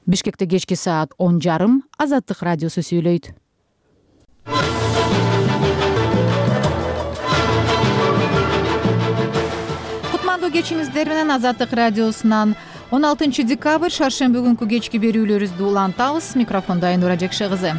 Бишкекте кечки саат 10:30 Азаттык радиосу сүйлөйт. Кутмандуу кечиңиздер менен Азаттык радиосунан 16 декабрь шаршемби күнкү кечки берүүлөрүбүздү улантабыз. Микрофондо Айнура Жекше кызы.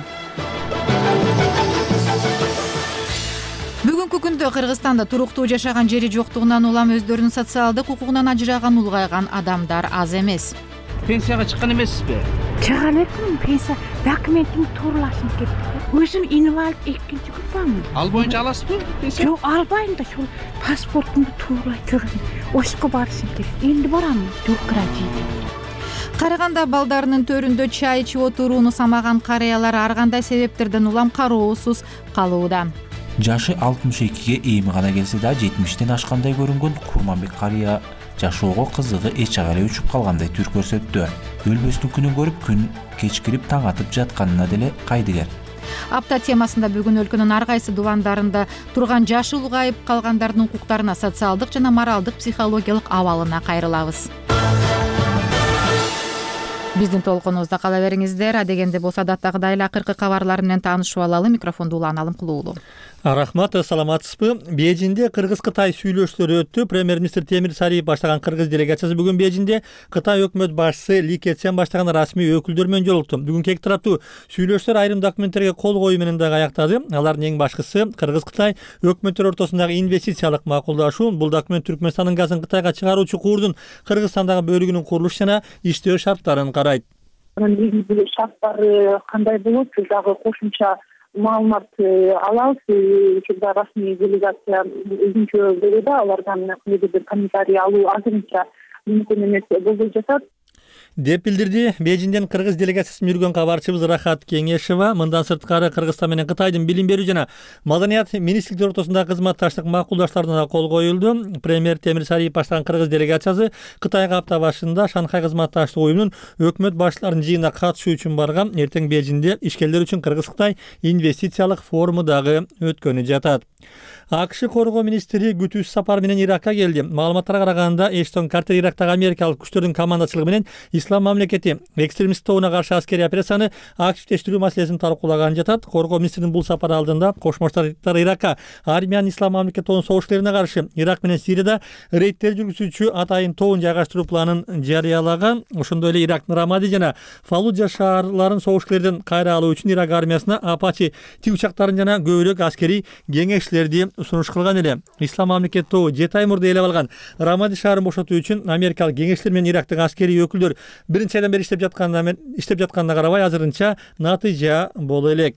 Бүгүнкү күндө Кыргызстанда туруктуу жашаган жери жоктугунан улам өздөрүнүн социалдык укугунан ажыраган улгайган адамдар аз эмес. Пенсияга чыккан эмессизби? Чыга элекмин, пенсия документим тууралашым кетти. Өзүм инвалид 2-чи группамын. Ал боюнча аласызбы пенсия? Жок, албайм да, ошол паспортумду тууралай турган. Ошко барышым керек. Энди барам, бюрократия. Караганда балдарынын төрүндө чай ичип отурууну самаган карыялар ар кандай себептерден улам кароосуз калууда. Жашы 62ге эми гана келсе да 70тен ашкандай көрүнгөн Курманбек карыя жашоого кызыгы эч жака эле учуп калгандай түр көрсөттү. Өлбөстүн күнүн көрүп күн кечкирип таң атып жатканына деле кайдыгер. Апта темасында бүгүн өлкөнүн ар кайсы дубандарында турган жашы улгайып калгандардын укуктарына, социалдык жана моралдык психологиялык абалына кайрылабыз. Биздин толкунубузда кала бериңиздер. Адегенде болсо адаттагыдай эле акыркы кабарлар менен таанышып алалы. Микрофонду Улан Алымкулуулу. Рахмат, саламатсызбы? Бейжинде Кыргыз-Кытай сүйлөшүүлөрү өттү. Премьер-министр Темир Сариев баштаган кыргыз делегациясы бүгүн Бейжинде Кытай өкмөт башчысы Ли Кечен баштаган расмий өкүлдөр менен жолукту. Бүгүн эки тараптуу сүйлөшүүлөр айрым документтерге кол коюу менен дагы аяктады. Алардын эң башкысы Кыргыз-Кытай өкмөттөр ортосундагы инвестициялык макулдашуу. Бул документ Түркмөнстандын газын Кытайга чыгаруучу курдун Кыргызстандагы бөлүгүнүн курулуш жана иштөө шарттарын карайт. Шарттары кандай болот, дагы кошумча маалымат алабыз. Учурда расмий делегация өзүнчө бөлүүдө алардан бир комментарий алуу азырынча мүмкүн эмес болуп жатат деп билдирди Бейжинден кыргыз делегациясын жүргөн кабарчыбыз Рахат Кеңешева. Мындан сырткары Кыргызстан менен Кытайдын билим берүү жана маданият министрликтери ортосундагы кызматташтык макулдаштарына кол коюлду. Премьер Темир Сариев баштаган кыргыз делегациясы Кытайга апта башында Шанхай кызматташтык уюмунун өкмөт башчыларынын жыйынына катышуу үчүн барган. Эртең Бейжинде ишкерлер үчүн Кыргыз-Кытай инвестициялык форуму дагы өткөнү жатат. АКШ коргоо министри күтүүсүз сапар менен Иракка келди. Маалыматтарга караганда Эштон Картер Ирактагы америкалык күчтөрдүн командачылыгы менен Ислам мамлекети экстремисттик тобуна каршы аскерий операцияны активдештирүү маселесин талкуулаган жатат. Коргоо министринин бул сапары алдында Кошмо Штаттар Иракка армиянын Ислам мамлекети тобунун согушчуларына каршы Ирак менен Сирияда рейдтер жүргүзүүчү атайын тобун жайгаштыруу планын жарыялаган. Ошондой эле Ирактын Рамади жана Фаллужа шаарларын согушчулардан кайра алуу үчүн Ирак армиясына Апачи тигучактарын жана көбүрөөк аскерий кеңешчилерди сунуш кылган эле. Ислам мамлекети тобу 7 ай мурда ээлеп алган Рамади шаарын бошотуу үчүн америкалык кеңешчилер менен Ирактагы аскерий өкүлдөр биринчи айдан бери иштеп жатканына карабай азырынча натыйжа боло элек.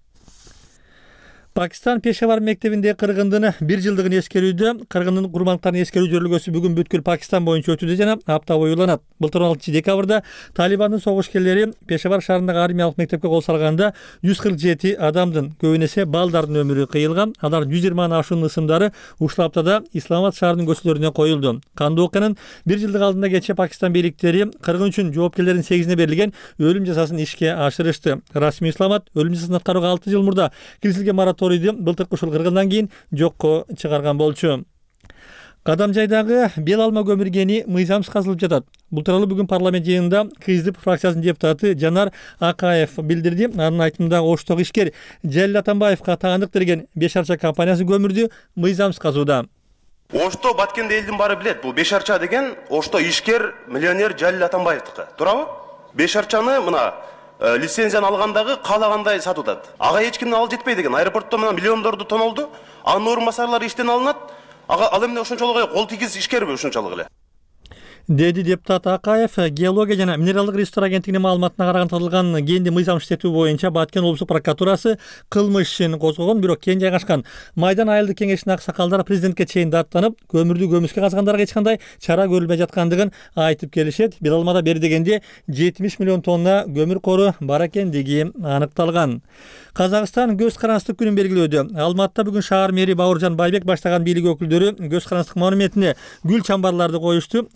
Пакистан Пешавар мектебинде кыргындын 1 жылдыгын эскерүүдө кыргындын курмандыктарын эскерүү жөрөлгөсү бүгүн бүткүл Пакистан боюнча өтүүдө жана апта бою уланат. Былтыр 16 декабрда Талибандын согушкерлери Пешавар шаарындагы армиялык мектепке кол салганда 147 адамдын, көбүн эсе балдардын өмүрү кыйылган. Алар 120 ашуун ысымдары ушул аптада Исламабад шаарынын көчөлөрүнө коюлду. Кандуу окуянын 1 жылдык алдында кечээ Пакистан бийликтери кыргын үчүн жоопкерлердин 8-ине берилген өлүм жазасын ишке ашырышты. Расмий Исламабад өлүм жазасын аткарууга 6 жыл мурда киргизилген мораторийди былтыркы ушул кыргындан кийин жокко чыгарган болчу. Кадамжайдагы бел алма көмүргени мыйзамсыз казылып жатат. Бул тууралуу бүгүн парламент жыйынында КСДП фракциясынын депутаты Жанар Акаев билдирди. Анын айтымында Оштогу ишкер Жалил Атамбаевка таандык берген 5 арча компаниясы көмүрдү мыйзамсыз казууда. Ошто баткенде элдин баары билет. Бул 5 арча деген Ошто ишкер миллионер Жалил Атамбаевдики. Туурабы? 5 арчаны мына лицензияны алгандагы каалагандай сатып атат. Ага эч кимдин ал жетпей деген. Аэропортто мына миллиондорду тонолду. Анын орун басарлары иштен алынат. Ал эмне ошончолук кол тийгиз ишкерби ошончолук эле? Деди депутат Акаев. Геология жана минералдык ресурстар агенттигинин маалыматына караганда табылган кенди мыйзам иштетүү боюнча Баткен облустук прокуратурасы кылмыш ишин козгогон, бирок кен жайгашкан Майдан айылдык кеңешинин аксакалдары президентке чейин даттанып, көмүрдү көмүскө казгандарга эч кандай чара көрүлбөй жаткандыгын айтып келишет. Бир алмада бери дегенде 70 миллион тонна көмүр кору бар экендиги аныкталган. Казакстан көз карандык күнүн белгилөөдө. Алматта бүгүн шаар мэри Бауыржан Байбек баштаган бийлик өкүлдөрү көз карандык монументине гүл чамбарларды коюшту. Ал эми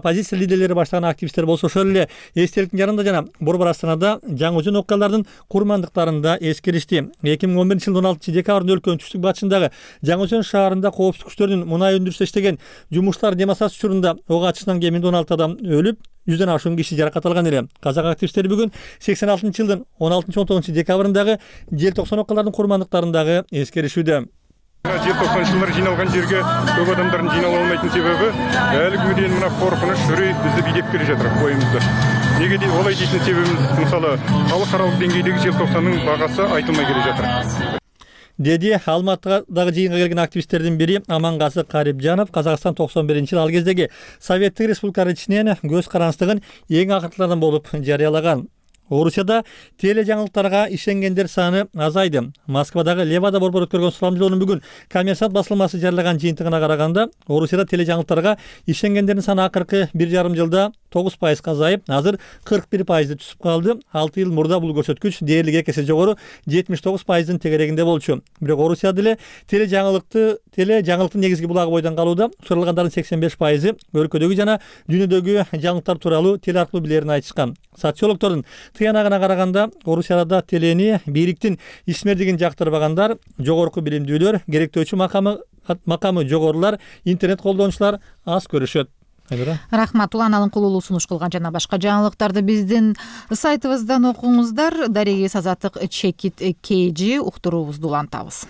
оппозиция лидерлери баштаган активисттер болсо ошол эле эстеликтин жанында жана Борбор Астанада жаңы өзөн окуялардын курмандыктарында эскеришти. 2011-жылдын 16-декабрында өлкөнүн түштүк батышындагы Жаңы Өзөн шаарында коопсуздук күчтөрүнүн мунай өндүрүштө иштеген жумуштар демонстрация учурунда ок атышынан кеминде 16 адам өлүп, 100дөн ашуун киши жаракат алган эле. Казак активисттери бүгүн 86-жылдын 16-19-декабрындагы желтоқсан окуялардын курмандыктарындагы эскеришүүдө. Желтоқсаншылар жиналған жерге көп адамдардың жинала алмайтын себебі әлі күнге дейін мына қорқыныш үрей бізді билеп келе жатыр бойымызды. Неге дейін олай дейтін себебіміз мысалы халықаралық деңгейдегі желтоқсанның бағасы айтылмай келе жатыр. Деди Алматыдагы жыйынга келген активисттердин бири Амангасы Карипжанов. Казакстан 91-жыл ал кездеги Советтик Республикалар ичинен көз карандысыздыгын эң акыркылардан болуп жарыялаган. Орусияда тележаңылыктарга ишенгендер саны азайды. Москвадагы Левада борбор өткөргөн сурамжылоонун бүгүн Коммерсант басылмасы жарыялаган жыйынтыгына караганда, Орусияда тележаңылыктарга ишенгендердин саны акыркы 1,5 жылда 9% азайып, азыр 41% түшүп калды. 6 жыл мурда бул көрсөткүч дээрлик 2 эсе жогору 79%-дын тегерегинде болчу. Бирок Орусияда деле тележаңылыктын негизги булагы бойдон калууда. Суралгандардын 85%-и өлкөдөгү жана дүйнөдөгү жаңылыктар тууралуу теле аркылуу билерин айтышкан. Социологдордун тыянагына караганда, Орусияда телени бийликтин ишмердигин жактырбагандар, жогорку билимдүүлөр, керектөөчү макамы жогорулар, интернет колдонуучулар аз көрүшөт. Рахмат, Улан Алынкулуулу сунуш кылган жана башка жаңылыктарды биздин сайтыбыздан окуңуздар. Дарегиз Азаттык Чекит KG уктуруубузду улантабыз.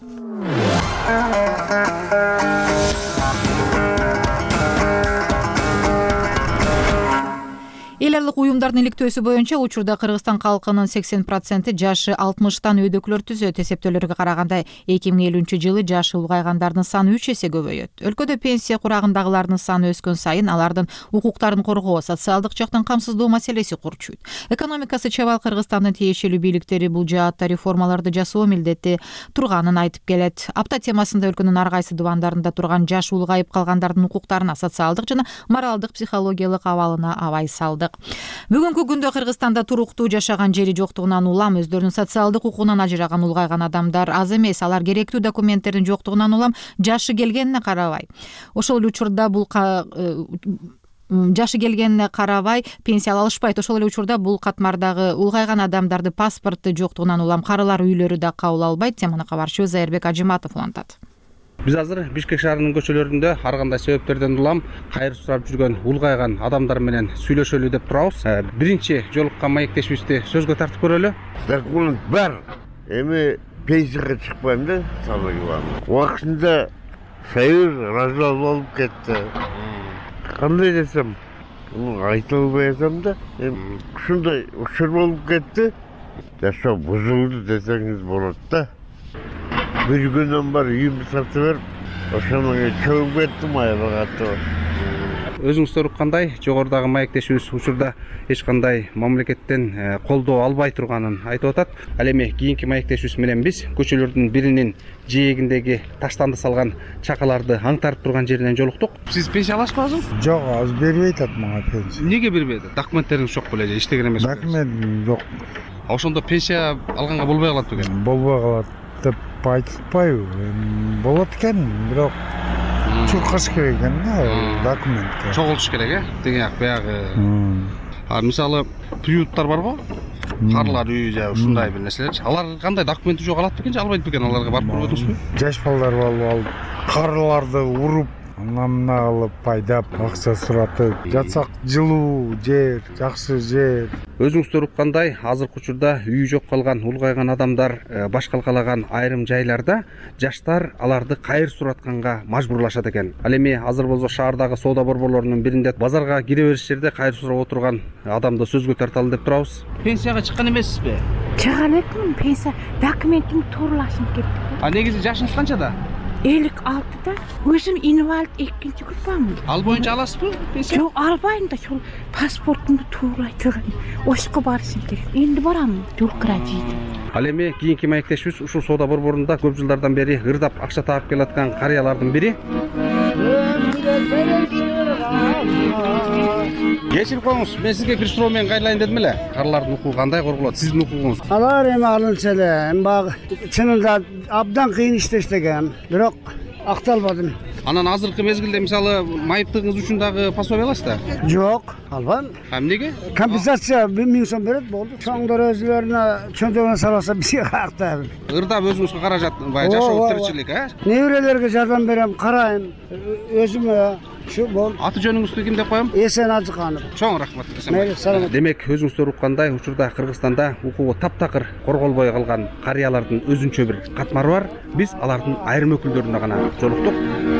Эл аралык уюмдардын иликтөөсү боюнча учурда Кыргызстан калкынын 80% жашы 60тан өйдөклөр түзөт. Эсептөөлөргө караганда 2050-жылы жашы улгайгандардын саны 3 эсе көбөйөт. Өлкөдө пенсия курагындагылардын саны өскөн сайын алардын укуктарын коргоо, социалдык жактан камсыздоо маселеси курчуйт. Экономикасы чабал Кыргызстандын тиешелүү бийликтери бул жаатта реформаларды жасоо милдети турганын айтып келет. Апта темасында өлкөнүн ар кайсы дубандарында турган жашы улгайып калгандардын укуктарына, социалдык жана моралдык психологиялык абалына абай салдык. Бүгүнкү күндө Кыргызстанда туруктуу жашаган жери жоктугунан улам өздөрүнүн социалдык укугунан ажыраган улгайган адамдар аз эмес. Алар керектүү документтердин жоктугунан улам жашы келгенине карабай. Ошол эле учурда бул жашы келгенине карабай пенсия алышпайт. Ошол эле учурда бул катмардагы улгайган адамдарды паспортту жоктугунан улам карылар үйлөрү да кабыл албайт. Теманы кабарчыбыз Айырбек Ажыматов улантат. Биз азыр Бишкек шаарынын көчөлөрүндө ар кандай себептерден улам кайыр сурап жүргөн улгайган адамдар менен сүйлөшөлү деп турабыз. Биринчи жолуккан маектешибизди сөзгө тартып көрөлү. Документ бар. Эми пенсияга чыкпайм да, салган. Убактында союз развал болуп кетти. Кандай десем, айта албай атам да. Ушундай учур болуп кетти. Жашоо бузулду десеңиз болот да. Bir günden var 20 satı verip, oşamaya çöğüp ettim ayabağatı. Өзүңүздөр уккандай, жогорудагы маектешибиз учурда эч кандай мамлекеттен колдоо албай турганын айтып атат. Ал эми кийинки маектешибиз менен биз көчөлөрдүн биринин жээгиндеги таштанды салган чакаларды аңтарып турган жеринен жолуктук. Сиз пенсия аласызбы азыр? Жок, азыр бербей атат мага пенсия. Эмнеге бербейт? Документтериңиз жок беле же, иштеген эмес? Документ жок. Ошондо пенсия алганга болбой калат бекен? Болбой калат деп айтпайбы. Болот экен, бирок чуркаш керек экен да документке. Чогултуш керек, деген баягы. Мисалы приюттар барбы? Карлар үй же ушундай бир нерселерчи. Алар кандай документи жок алат бекен же албайт бекен? Аларга барып көрбөдүңүзбү? Жаш балдар алып, карларды уруп, мына кылып пайдап, акча суратып, жатсак жылуу жер, жакшы жер. Өзүңүздөр уккандай, азыркы учурда үйү жок калган улгайган адамдар баш калкалаган айрым жайларда жаштар аларды кайыр суратканга мажбурлашат экен. Ал эми азыр болсо шаардагы соода борборлорунун биринде базарга кире бериш жерде кайыр сурап отурган адамды сөзгө тарталы деп турабыз. Пенсияга чыккан эмессизби? Чыга элекмин, пенсия документимди тууралашым керек. Негизи жашыңыз канчада? 56-да. Өзүм инвалид 2-нчи группамын. Ал боюнча аласызбы пенсия? Жок, албайм да, шул паспортумду туурай турган. Ошко барышым керек. Энди барам, бюрократия. Ал эми кийинки маектешибиз ушул соода борборунда көп жылдардан бери ырдап акча таап келаткан карыялардын бири. Кечирип коюңуз, мен сизге бир суроо менен кайрылайын дедим эле. Карылардын укугу кандай корголот? Сиздин укугуңуз? Алар эми алынча эле, эми баягы чынында абдан кыйын иштеген. Бирок акталбадым. Анан азыркы мезгилде мисалы майыптыгыңыз үчүн дагы пособие аласыз да? Жок, албам. Эмнеге? Компенсация 1000 сом берет, болду. Чоңдор өзлөрүнө чөнтөгүнө салса бизге кактайбы. Ырдап өзүңүзгө каражат, баягы жашоо тиричилик, Неберелерге жардам берем, карайм. Өзүмө Şu bol. Аты жөнүңүздү ким деп коем? Эсен Ажыканов. Чоң рахмат. Мейли, саламат. Демек, өзүңүздөр уккандай, учурда Кыргызстанда укугу таптакыр корголбой калган карыялардын өзүнчө бир катмары бар. Биз алардын айрым өкүлдөрүнө гана жолуктук.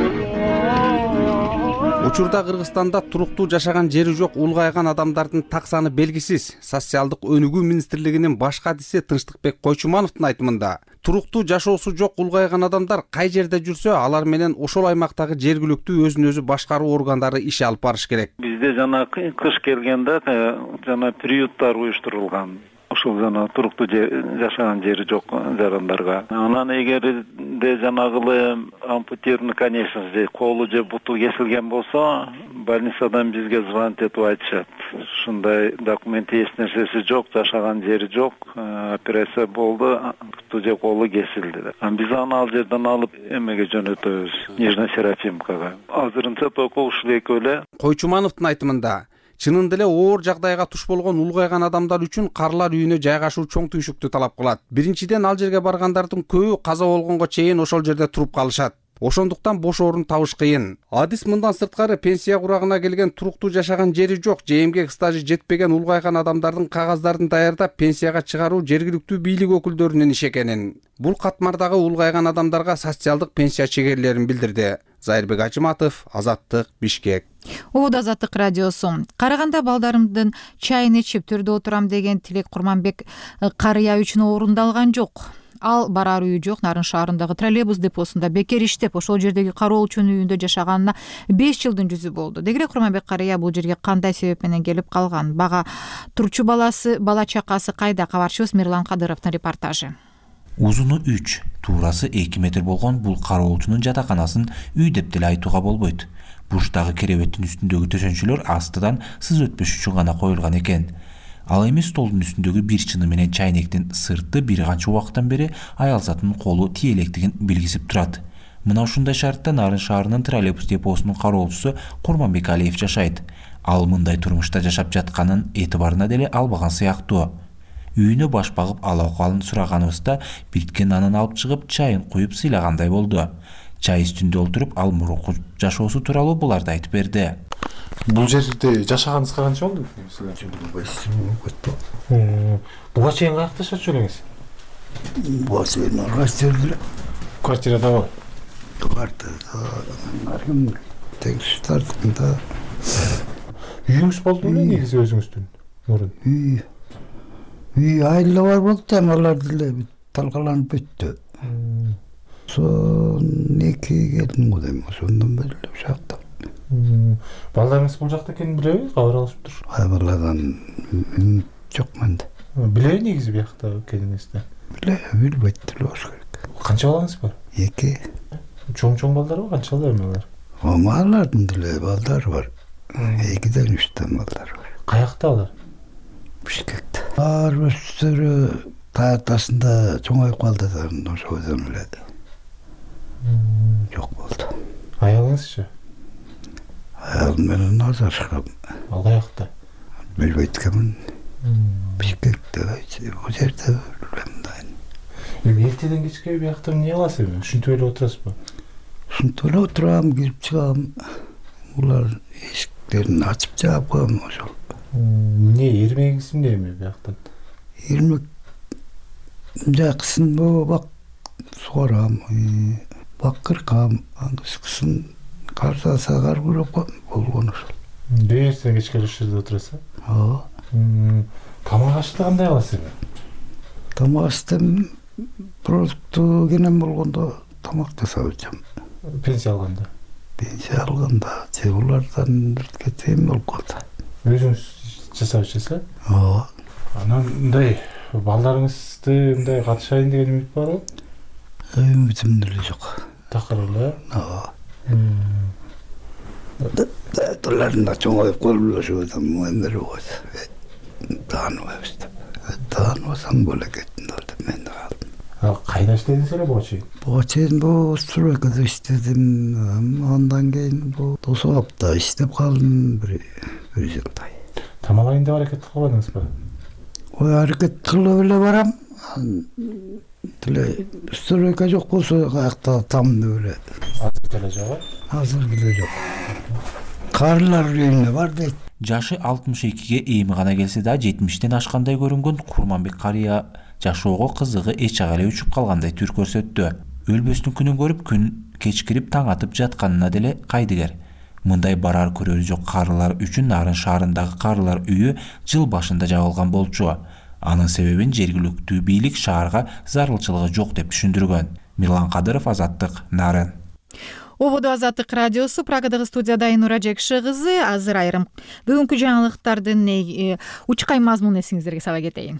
Учурда Кыргызстанда туруктуу жашаган жери жок улгайган адамдардын так саны белгисиз. Социалдык өнүгүү министрлигинин баш катчысы Тынчтыкбек Койчумановдун айтымында, туруктуу жашоосу жок улгайган адамдар кай жерде жүрсө, алар менен ошол аймактагы жергиликтүү өзүн өзү башкаруу органдары иш алып барыш керек. Бизде жана кыш келгенде жана приюттар уюштурулган. Ошол жана туруктуу жашаган жери жок жарандарга. Анан эгерде жанагылы ампутированный конечности, колу же буту кесилген болсо, больницадан бизге звонить этип айтышат. Ушундай документи эч нерсеси жок, жашаган жери жок, операция болду, буту же колу кесилди. Биз аны ал жерден алып эмеге жөнөтөбүз, нежно-серафимкага. Азырынча только ушул экөө эле. Койчумановдун айтымында, чынында эле оор жагдайга туш болгон улгайган адамдар үчүн карлар үйүнө жайгашуу чоң түйшүктү талап кылат. Биринчиден, ал жерге баргандардын көбү каза болгонго чейин ошол жерде туруп калышат. Ошондуктан бош орун табыш кыйын. Адис мындан сырткары пенсия курагына келген туруктуу жашаган жери жок, же эмгек стажы жетпеген улгайган адамдардын кагаздарын даярдап пенсияга чыгаруу жергиликтүү бийлик өкүлдөрүнүн иши экенин. Бул катмардагы улгайган адамдарга социалдык пенсия чегерлерин билдирди. Зайырбек Ажыматов, Азаттык, Бишкек. Ууда Азаттык радиосу. Караганда балдарымдын чайын ичип төрдө отурам деген тилек Курманбек карыя үчүн орундалган жок. Ал барар үйү жок Нарын шаарындагы троллейбус депосунда бекер иштеп, ошол жердеги кароолчунун үйүндө жашаганына 5 жылдын жүзү болду. Дегире Курманбек карыя бул жерге кандай себеп менен келип калган? Бага турчу баласы, бала чакасы кайда? Кабарчыбыз Мирлан Кадыровдун репортажы. Узуну 3, туурасы 2 метр болгон бул кароолчунун жатаканасын үй деп деле айтууга болбойт. Бурчтагы керебеттин үстүндөгү төшөнчөлөр астыдан сыз өтпөш үчүн гана коюлган экен. Ал эми столдун үстүндөгү бир чыны менен чайнектин сырты бир канча убакыттан бери аял затынын колу тиелектигин билгизип турат. Мына ушундай шартта Нарын шаарынын троллейбус депосунун кароолчусу Курманбек Алиев жашайт. Ал мындай турмушта жашап жатканын этибарына деле албаган сыяктуу. Үйүнө баш багып ала окалын сураганыбызда бирткен нанын алып чыгып чайын куюп сыйлагандай болду. Чай үстүндө олтуруп ал мурунку жашоосу тууралуу буларды айтып берди. Бул жерде жашаганыңызга канча болду? Буга чейин каякта жашачу элеңиз? Буга чейин квартирада. Квартирадабы? Квартирада. Тегистардында. Үйүңүз болду беле негизи өзүңүздүн? Мурун. Үй айла бар болду, алар деле талкаланып бүттү. Сон эки келдим го дейм, ошондон бери жакта. Балдарыңыз бул жакта экенин билеби? Кабар алышыптыр. Балдардан жок менде. Билеби негизи биякта экениңизди? Билбейт деле болуш керек. Канча балаңыз бар? 2. Чоң балдарбы? Канчалар эми алар? Алардын деле балдары бар. 2ден 3төн балдар бар. Каякта алар? Бишкекте. Ар өстөрү таятасында чоңоюп калды да, ошодон эле. Жок болду. Аялыңызчы? Аялым менен ажырашкам. Ал каякта? Билбейт экенмин. Бишкекте, бул жерде билбейм да. Эми эртеден кечке биякта эмне кыласыз эми? Ушинтип эле отурасызбы? Ушинтип эле отурам, кирип чыгам. Улар эшиктерин ачып жаап коем ошол. Не эрмегиңиз эмне эми бияктан? Эрмек жаксын бак сугарам, бак кыркам, кышкысын карсаса кар көрөп болгон ошол. Эртеден кечке ушул жерде отурасыз? Ооба. Тамак ашты кандай кыласыз эми? Тамак аштым, продукту кенен болгондо тамак жасап ичем. Пенсия алганда? Пенсия алганда, же улардан кетем болуп калды. Өзүңүз жасап ичесиз? Ооба. Анан мындай балдарыңызды мындай катышайын деген үмүт барбы? Үмүтүм деле жок. Такыр эле? Ооба. Таларында чоңоюп колулашып мендер койду. Тааныбайбыз деп. Тааныбасаң боло кеттин деп мен калдым. Кайда иштедиңиз эле буга чейин? Буга чейин бу стройкада иштедим. Андан кийин бу Тосоапта иштеп калдым бир жылдай. Тамалайын деп аракет кылып атыңызбы? Ой, аракет кылып эле барам. Тиле стройка жок болсо каякта там деп эле. Азыр деле жок. Азыр деле жок. Карылар үйүнө бар дейт. Жашы 62ге эми гана келсе да 70тен ашкандай көрүнгөн Курманбек карыя жашоого кызыгы эч ага эле учуп калгандай түр көрсөттү. Өлбөстүн күнүн көрүп күн кечкирип таң атып жатканына деле кайдыгер. Мындай барар көрөрү жок карылар үчүн Нарын шаарындагы карылар үйү жыл башында жабылган болчу. Анын себебин жергиликтүү бийлик шаарга зарылчылыгы жок деп түшүндүргөн. Мирлан Кадыров, Азаттык, Нарын. Ободо Азаттык радиосу, Прагадагы студияда Айнура Жекши кызы. Азыр айрым бүгүнкү жаңылыктардын учкай мазмунун эсиңиздерге сала кетейин.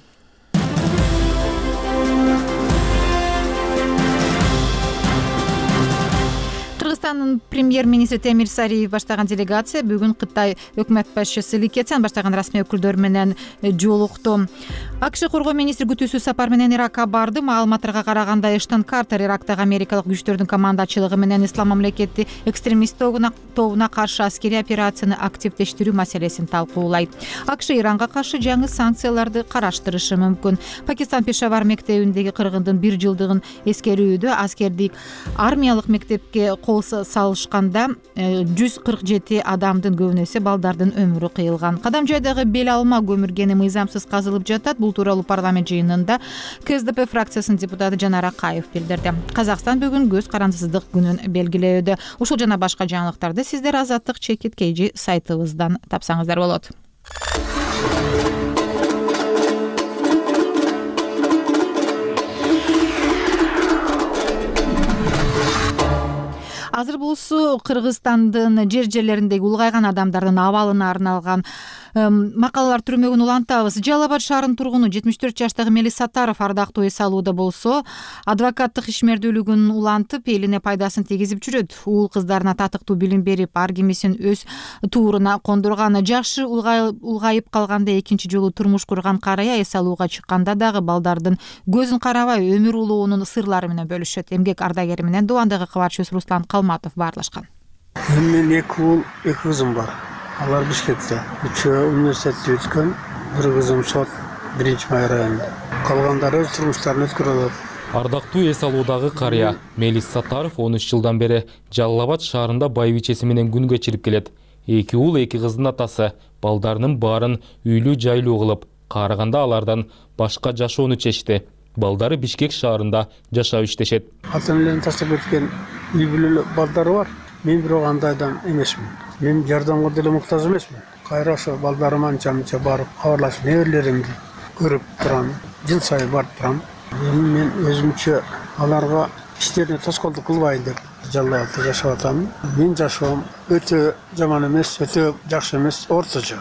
Кыргызстандын премьер-министри Темир Сариев баштаган делегация бүгүн Кытай өкмөт башчысы Ли Кечан баштаган расмий өкүлдөр менен жолукту. АКШ коргоо министри күтүүсүз сапар менен Иракка барды. Маалыматтарга караганда Эштон Картер Ирактагы америкалык күчтөрдүн командачылыгы менен Ислам мамлекети экстремист тобуна каршы аскерий операцияны активдештирүү маселесин талкуулайт. АКШ Иранга каршы жаңы санкцияларды караштырышы мүмкүн. Пакистан Пешавар мектебиндеги кыргындын 1 жылдыгын эскерүүдө аскердик армиялык мектепке кол салышканда 147 адамдын көбүнөсү балдардын өмүрү кыйылган. Кадам жайдагы бел алма көмүргени мыйзамсыз казылып жатат. Бул тууралуу парламент жыйынында КСДП фракциясынын депутаты Жанар Акаев билдирди. Казакстан бүгүн көз карандысыздык күнүн белгилөөдө. Ушул жана башка жаңылыктарды сиздер Азаттык /KG сайтыбыздан тапсаңыздар болот. Азыр болсу Кыргызстандын жерлериндеги улгайган адамдардын абалына арналган макалалар түрмөгүн улантабыз. Жалал Абад шаарынын тургуну 74 жаштагы Мелис Саттаров ардактуу эс алууда болсо, адвокаттык ишмердүүлүгүн улантып, элине пайдасын тийгизип жүрөт. Уул кыздарына татыктуу билим берип, ар кимисин өз тууруна кондурган. Жашы улгайып калганда экинчи жолу турмуш курган карыя эс алууга чыкканда дагы балдардын көзүн карабай өмүр улуунун сырлары менен бөлүшөт. Эмгек ардагери менен Дубандагы кабарчыбыз Руслан Калматов баарлашкан. Мен 2 уул, 2 кызым бар. Алар Бишкекте. Үчөө университетти өткөн, бир кызым сот 1-май районунда. Калгандары өз турмуштарын өткөрүп алат. Ардактуу эс алуудагы карыя Мелис Саттаров 13 жылдан бери Жалал Абад шаарында байбичеси менен күн кечирип келет. 2 уул, 2 кыздын атасы балдарынын баарын үйлүү жайлуу кылып, каарыганда алардан башка жашоону чечти. Балдары Бишкек шаарында жашап иштешет. Ата-энелерин таштап кеткен үй бүлөлүү балдары бар. Мен бирок андай адам эмесмин. Мен жардамга деле муктаж эмесмин. Кайра ошо балдарыма анча-мынча барып кабарлашып, неберелеримди көрүп турам. Жыл сайын барып турам. Мен өзүмчө аларга иштерине тоскоолдук кылбайын деп Жалал Абадта жашап атам. Мен жашоом өтө жаман эмес, өтө жакшы эмес, орточо.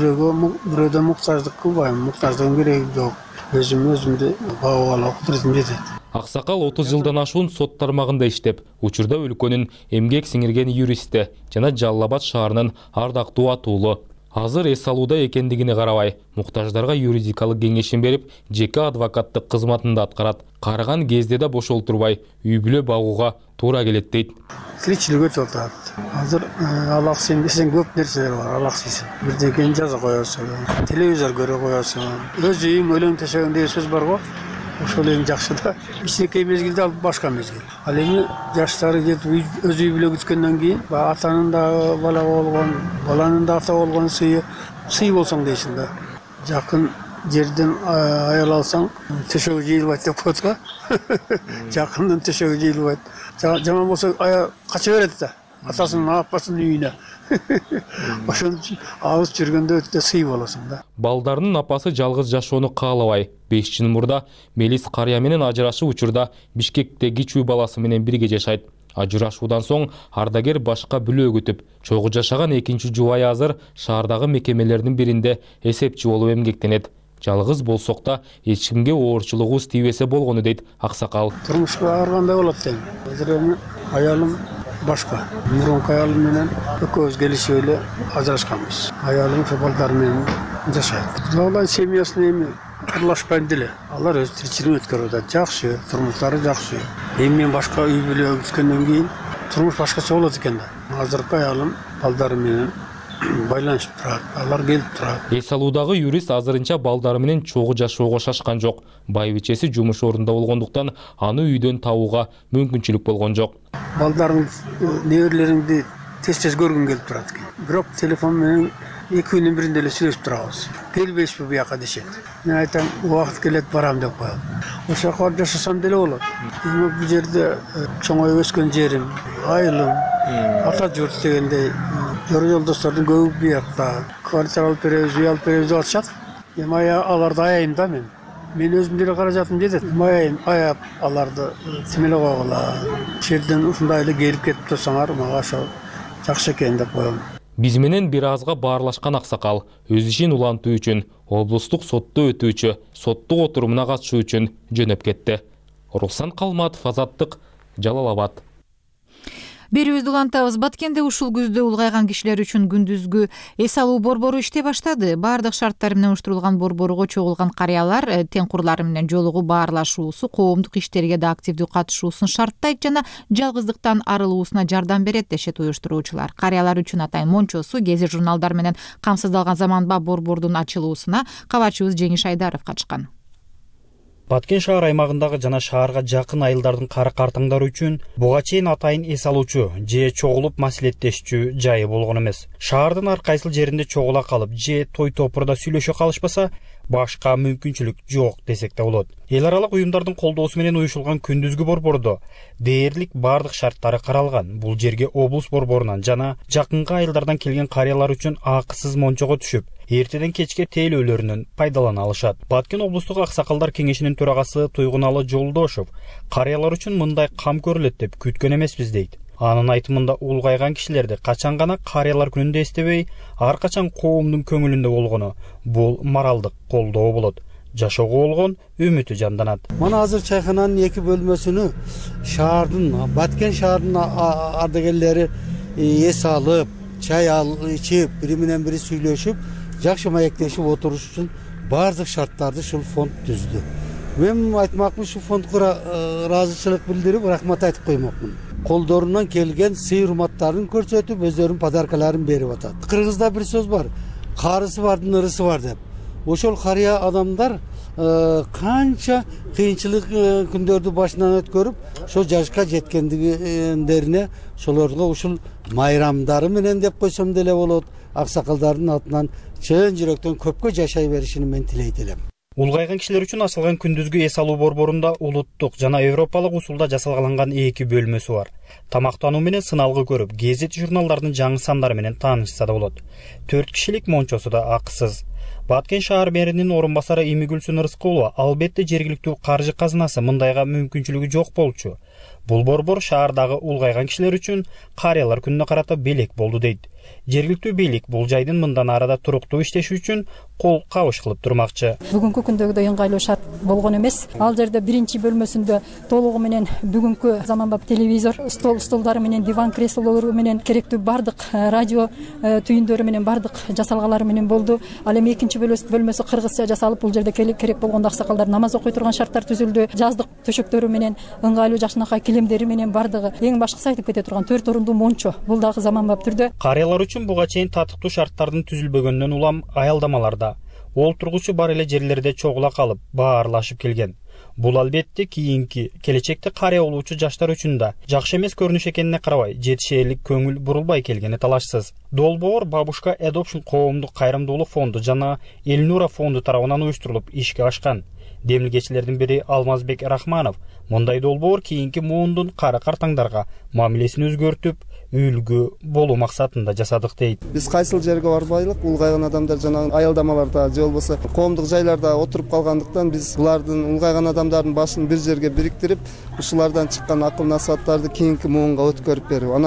Бирөөдөн муктаждык кылбайм, муктаждыгым кереги жок. Өзүмдү багып алуу кудуретим жетет. Аксакал 30 жылдан ашуун сот тармагында иштеп, учурда өлкөнүн эмгек сиңирген юристи жана Жалал Абад шаарынын ардактуу атуулу. Азыр эс алууда экендигине карабай, муктаждарга юридикалык кеңешин берип, жеке адвокаттык кызматында аткарат. Карыган кезде да бошолтурбай, үй бүлө багууга туура келет дейт. Тиричилик өтүп атат. Азыр Аллах сен десең көп нерселер бар, Аллах сыйсын. Бирдекени жаза коесуң, телевизор көрө коесуң. Өз үйүң өлең төшөгүң деген сөз бар го. Ошол эң жакшы да. Кичинекей мезгилде алып башка мезгил. Ал эми жаштары жетип өз үй бүлө күткөндөн кийин, атанын да бала болгон, баланын да ата болгон сый болсоң дейсиң да. Жакын жерден аял алсаң, төшөгү жыйылбайт деп коет го. Жакындын төшөгү жыйылбайт. Жаман болсо кача берет да. Атасынын, апасынын үйүнө. Ошон үчүн алыс жүргөндө өтө сый болосуң да. Балдарынын апасы жалгыз жашоону каалабай, 5 жыл мурда Мелис карыя менен ажырашуу учурда Бишкекте кичүү баласы менен бирге жашайт. Ажырашуудан соң ардагер башка бүлө күтүп, чогуу жашаган экинчи жубайы азыр шаардагы мекемелердин биринде эсепчи болуп эмгектенет. Жалгыз болсок да эч кимге оорчулугубуз тийбесе болгону дейт аксакал. Турмушка баргандай болот дейм. Азыр эми аялым башка. Мурунку аялым менен экөөбүз келишип эле ажырашканбыз. Аялым ошо балдары менен жашайт. Жалгыз семьясын эми аралашпайм деле. Алар өз тиричилигин өткөрүп атат. Жакшы, турмуштары жакшы. Эми мен башка үй бүлө өскөндөн кийин турмуш башкача болот экен да. Азыркы аялым балдарым менен байланышып турат. Алар келип турат. Эс алуудагы юрист азырынча балдары менен чогуу жашоого шашкан жок. Байбичеси жумуш орунда болгондуктан аны үйдөн табууга мүмкүнчүлүк болгон жок. Балдарым, неберелеримди тез көргүм келип турат экен. Бирок телефон менен 2 күнүн биринде эле сүйлөшүп турабыз. Келбейсизби буяка дешет. Мен айтам, убакыт келет барам деп коем. Ошол жака барып жашасам деле болот. Эми бул жерде чоңоюп өскөн жерим, айылым, ата журт дегендей жолдоштордун көбү буякта. Квартира алып беребиз, үй алып беребиз деп атышат. Эми аларды аяйм да мен. Мен өзүм деле каражатым жетет. Аяп аларды тимеле койгула. Жерден ушундай эле келип кетип турсаңар, мага ошо жакшы экен деп коем. Биз менен бир азга баарлашкан аксакал өз ишин улантуу үчүн облустук сотто өтүүчү соттук отурумуна катышуу үчүн жөнөп кетти. Руслан Калматов, Азаттык, Жалал Абад. Берүүбүздү улантабыз. Баткенде ушул күздө улгайган кишилер үчүн күндүзгү эс алуу борбору иштей баштады. Бардык шарттар менен уюштурулган борборго чогулган карыялар теңкурлары менен жолугуп баарлашуусу, коомдук иштерге да активдүү катышуусун шарттайт жана жалгыздыктан арылуусуна жардам берет дешет уюштуруучулар. Карыялар үчүн атайын мончосу, гезит журналдар менен камсыздалган заманбап борбордун ачылуусуна кабарчыбыз Жеңиш Айдаров катышкан. Баткен шаар аймагындагы жана шаарга жакын айылдардын кара картаңдары үчүн буга чейин атайын эс алуучу же чогулуп маселеттешчү жайы болгон эмес. Шаардын ар кайсыл жеринде чогула калып же той топурда сүйлөшө калышпаса, башка мүмкүнчүлүк жок десек да болот. Эл аралык уюмдардын колдоосу менен уюшулган күндүзгү борбордо дээрлик бардык шарттары каралган. Бул жерге облус борборунан жана жакынкы айылдардан келген карыялар үчүн акысыз мончого түшүп, эртеден кечке тейлөөлөрүнөн пайдалана алышат. Баткен облустук аксакалдар кеңешинин төрагасы Туйгуналы Жолдошов карыялар үчүн мындай кам көрүлөт деп күткөн эмеспиз дейт. Анын айтымында улгайган кишилерди качан гана карыялар күнүндө эстебей, ар качан коомдун көңүлүндө болгону бул моралдык колдоо болот. Жашоого болгон үмүтү жанданат. Мана азыр чайкананын 2 бөлмөсүнү шаардын, Баткен шаарынын ардагерлери эс алып, чай ичип, бири менен бири сүйлөшүп, жакшы маектешип отуруш үчүн бардык шарттарды ушул фонд түздү. Мен айтмакмын, ушул фондго ыраазычылык билдирип, рахмат айтып коймокмун. Колдорунан келген сый-урматтарын көрсөтүп, өздөрүнүн подаркаларын берип атат. Кыргызда бир сөз бар, карысы бардын ырысы бар деп. Ошол карыя адамдар канча кыйынчылык күндөрдү башынан өткөрүп, ошол жашка жеткендерине ошолорго ушул майрамдары менен деп койсом деле болот. Аксакалдардын атынан чын жүрөктөн көпкө жашай беришин мен тилейт элем. Улгайган кишилер үчүн ачылган күндүзгү эс алуу борборунда улуттук жана европалык усулда жасалган 2 бөлмөсү бар. Тамактануу менен сыналгы көрүп, гезит журналдардын жаңы сандары менен таанышса да болот. 4 кишилик мончосу да акысыз. Баткен шаар мэринин орун басары Имигүлсүн Рыскулова албетте жергиликтүү каржы казынасы мындайга мүмкүнчүлүгү жок болчу. Бул борбор шаардагы улгайган кишилер үчүн карыялар күнүнө карата белек болду дейт. Жергиликтүү бийлик бул жайдын мындан арада туруктуу иштеши үчүн кол кабыш кылып турмакчы. Бүгүнкү күндөгүдөй ыңгайлуу шарт болгон эмес. Ал жерде биринчи бөлмөсүндө толугу менен бүгүнкү заманбап телевизор, столдары менен, диван креслолору менен, керектүү бардык радио түйүндөрү менен, бардык жасалгалары менен болду. Ал эми экинчи бөлмөсү кыргызча жасалып, бул жерде керек болгондо аксакалдар намаз окуй турган шарттар түзүлдү. Жаздык төшөктөрү менен, ыңгайлуу жакшынакай килемдери менен бардыгы. Эң башкысы айтып кете турган 4 орундуу мончо. Бул дагы заманбап түрдө. Карыялар үчүн буга чейин татыктуу шарттардын түзүлбөгөндөн улам аялдамаларда олтургучу бар эле жерлерде чогула калып, баарлашып келген. Бул албетте кийинки келечекте карыя болуучу жаштар үчүн да жакшы эмес көрүнүш экенине карабай, жетишээрлик көңүл бурулбай келгени талашсыз. Долбоор Бабушка Adoption коомдук кайрымдуулук фонду жана Элнура фонду тарабынан уюштурулуп ишке ашкан. Демилгечилердин бири Алмазбек Рахманов мындай долбоор кийинки муундун кара картаңдарга мамилесин өзгөртүп, үлгү болуу максатында жасадык дейт. Биз кайсыл жерге барбайлык, улгайган адамдар жана аялдамаларда же болбосо коомдук жайларда отуруп калгандыктан биз булардын улгайган адамдардын башын бир жерге бириктирип, ушулардан чыккан акыл насааттарды кийинки муунга өткөрүп берип, анан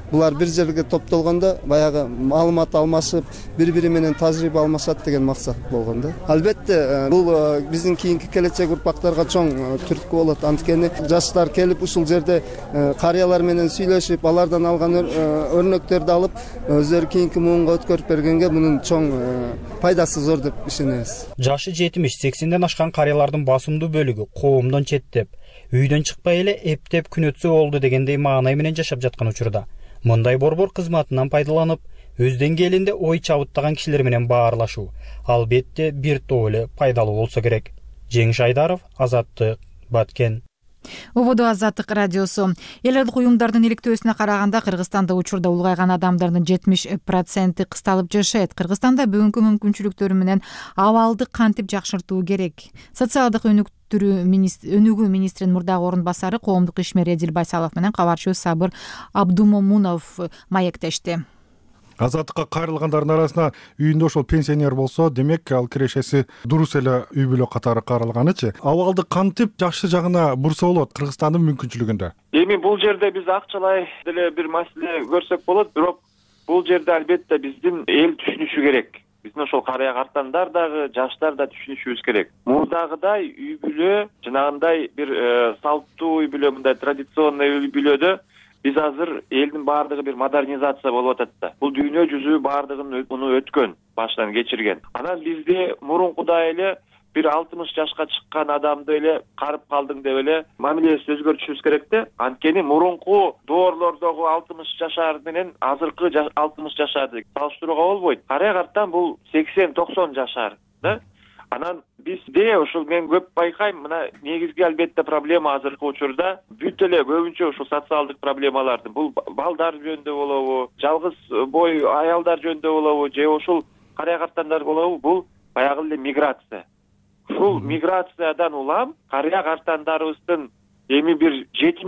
булар бир жерге топтолгондо баягы маалымат алмашып, бири-бири менен тажрыйба алмашат деген максат болгон да. Албетте, бул биздин кийинки келечек урпактарга чоң түрткү болот. Анткени жаштар келип ушул жерде карыялар менен сүйлөшүп, алардан алган өрнөктөрдү алып, өздөрү кийинки муунга өткөрүп бергенге мунун чоң пайдасы зор деп ишенебиз. Жашы 70-80ден ашкан карыялардын басымдуу бөлүгү коомдон четтеп, үйдөн чыкпай эле эптеп күн өтсө болду дегендей маанай менен жашап жаткан учурда мындай борбор кызматынан пайдаланып, өз деңгээлинде ой чабыттаган кишилер менен баарлашуу албетте бир топ эле пайдалуу болсо керек. Жеңиш Айдаров, Азаттык, Баткен. Ободо Азаттык радиосу. Эл аралык уюмдардын иликтөөсүнө караганда Кыргызстанда учурда улгайган адамдардын 70% кысталып жашайт. Кыргызстанда бүгүнкү мүмкүнчүлүктөрү менен абалды кантип жакшыртуу керек? Социалдык өнүгүү министринин мурдагы орун басары коомдук ишмер Эдил Байсалов менен кабарчыбыз Сабыр Абдумомунов маектешти. Азаттыкка кайрылгандардын арасында үйүндө ошол пенсионер болсо, демек ал кирешеси дурус эле үй бүлө катары каралганычы. Абалды кантип жакшы жагына бурса болот Кыргызстандын мүмкүнчүлүгүндө? Эми бул жерде биз акчалай деле бир маселе көрсөк болот, бирок бул жерде албетте биздин эл түшүнүшү керек. Биздин ошол карыя картандар дагы, жаштар да түшүнүшүбүз керек. Мурдагыдай үй бүлө, жанагындай бир салттуу үй бүлө, мындай традиционный үй бүлөдө биз азыр элдин баардыгы бир модернизация болуп атат да. Бул дүйнө жүзү баардыгын муну өткөн, баштан кечирген. Анан бизде мурункудай эле бир 60 жашка чыккан адамды эле карып калдың деп эле мамилесин өзгөртүшүбүз керек да. Анткени мурунку доорлордогу 60 жашар менен азыркы 60 жашарды салыштырууга болбойт. Карыя картан бул 80-90 жашар да. Анан бизде ушул мен көп байкайм, мына негизги албетте проблема азыркы учурда бүт эле көбүнчө ушул социалдык проблемалардын, бул балдар жөнүндө болобу, жалгыз бой аялдар жөнүндө болобу, же ушул карыя картандар болобу, бул баягы эле миграция. Ушул миграциядан улам карыя картандарыбыздын эми бир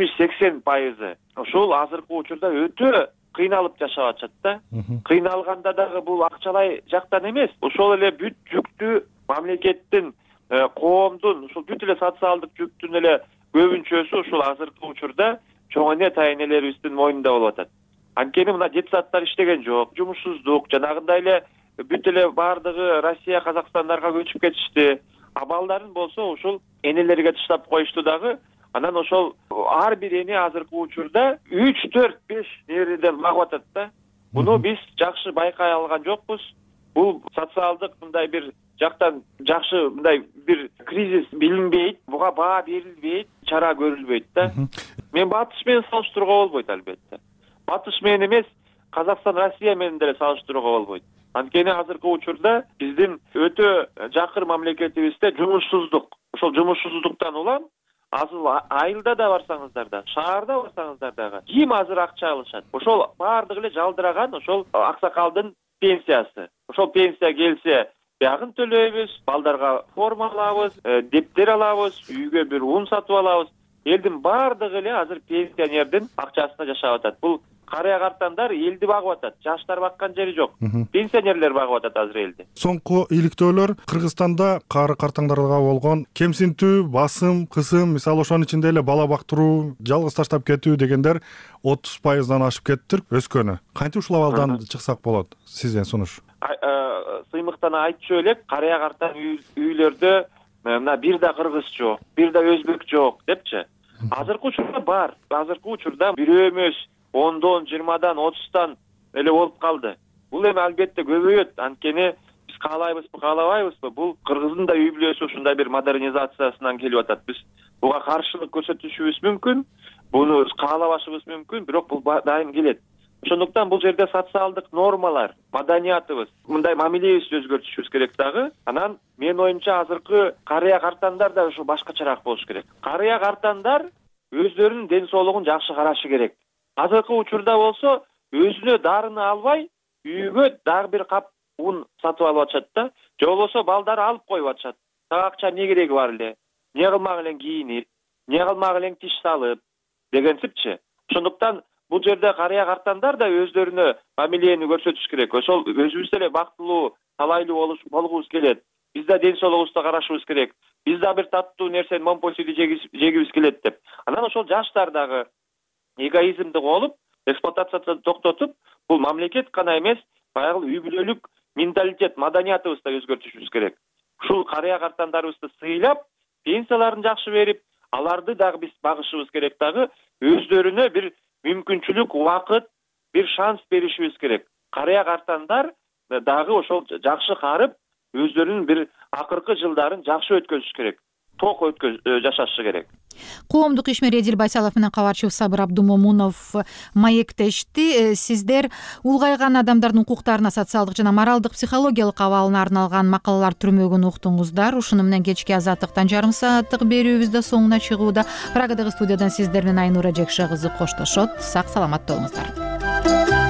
70-80% ушул азыркы учурда өтө кыйналып жашап атышат да. Кыйналганда дагы бул акчалай жактан эмес, ошол эле бүт жүктү мамлекеттин, коомдун, ушул бүт эле социалдык жүктүн эле көбүнчөсү ушул азыркы учурда чоң эне тайэнелерибиздин мойнунда болуп атат. Анткени мына детсадтар иштеген жок, жумушсуздук, жанагындай эле бүт эле баардыгы Россия, Казакстандарга көчүп кетишти. Абалдарын болсо ушул энелерге таштап коюшту дагы. Анан ошол ар бир эне азыркы учурда 3-4-5 нериден багып атат да. Буну биз жакшы байкай алган жокпуз. Бул социалдык мындай бир жактан жакшы мындай бир кризис билинбейт, буга баа берилбейт, чара көрүлбөйт да. Мен Батыш менен салыштырууга болбойт албетте. Батыш менен эмес, Казакстан, Россия менен деле салыштырууга болбойт. Анткени азыркы учурда биздин өтө жакыр мамлекетибизде жумушсуздук. Ошол жумушсуздуктан улам азыр айылда да барсаңыздар да, шаарда барсаңыздар дагы ким азыр акча алышат? Ошол баардыгы эле жалдыраган ошол аксакалдын пенсиясы. Ошол пенсия келсе, биягын төлөйбүз, балдарга форма алабыз, дептер алабыз, үйгө бир ун сатып алабыз. Элдин баардыгы эле азыр пенсионердин акчасына жашап атат. Бул карыя картандар элди багып атат. Жаштар баккан жери жок. Пенсионерлер багып атат азыр элди. Соңку иликтөөлөр Кыргызстанда кары картаңдарга болгон кемсинтүү, басым, кысым, мисалы ошонун ичинде эле бала бактыруу, жалгыз таштап кетүү дегендер 30%дан ашып кеттир өскөнү. Кантип ушул абалдан чыксак болот? Сизден сунуш. Сыймыктан айтчу элек, карыя картан үйлөрдө мына бир да кыргыз жок, бир да өзбек жок депчи. Азыркы учурда бар. Азыркы учурда бирөө эмес, 10-дан, 20-дан, 30-тан эле болуп калды. Бул эми албетте көбөйөт. Анткени биз каалайбызбы, каалабайбызбы, бул Кыргыздын да үй бүлөсү ушундай бир модернизациясынан келип атат. Биз буга каршылык көрсөтүшүбүз мүмкүн, буну каалабашыбыз мүмкүн, бирок бул дайым келет. Ошондуктан бул жерде социалдык нормалар, маданиятыбыз, мындай мамилебизди өзгөртүшүбүз керек дагы. Анан менин оюмча азыркы карыя картандар да ушу башкачараак болуш керек. Карыя картандар өздөрүнүн ден соолугун жакшы карашы керек. Азыркы учурда болсо өзүнө дарыны албай, үйгө дагы бир кап ун сатып алып атышат да. Же болбосо балдары алып коюп атышат. Сага акча эмне кереги бар эле? Эмне кылмак элең кийинип, эмне кылмак элең тиш салып дегенсипчи. Ошондуктан бул жерде карыя картандар да өздөрүнө мамилени көрсөтүш керек. Ошол өзүбүз деле бактылуу, талайлуу болгубуз келет. Биз да ден соолугубузду карашыбыз керек. Биз да бир таттуу нерсени момпосуйду жегибиз келет деп. Анан ошол жаштар дагы эгоизмди колуп, эксплуатацияны токтотуп, бул мамлекет гана эмес, баягы үй бүлөлүк менталитет, маданиятыбызды өзгөртүшүбүз керек. Ушул карыя картандарыбызды сыйлап, пенсияларын жакшы берип, аларды дагы биз багышыбыз керек, дагы өздөрүнө бир мүмкүнчүлүк, убакыт, бир шанс беришибиз керек. Карыя картандар дагы ошол жакшы карып, өздөрүнүн бир акыркы жылдарын жакшы өткөзүш керек. Ток жашашы керек. Коомдук ишмер Эдил Байсалов менен кабарчыбыз Сабыр Абдумомунов маектешти. Сиздер улгайган адамдардын укуктарына социалдык жана моралдык психологиялык абалына арналган макалалар түрмөгүн уктуңуздар. Ушуну менен кечки Азаттыктан жарым сааттык берүүбүз да соңуна чыгууда. Прагадагы студиядан сиздер менен Айнура Жекше кызы коштошот. Сак саламатта болуңуздар.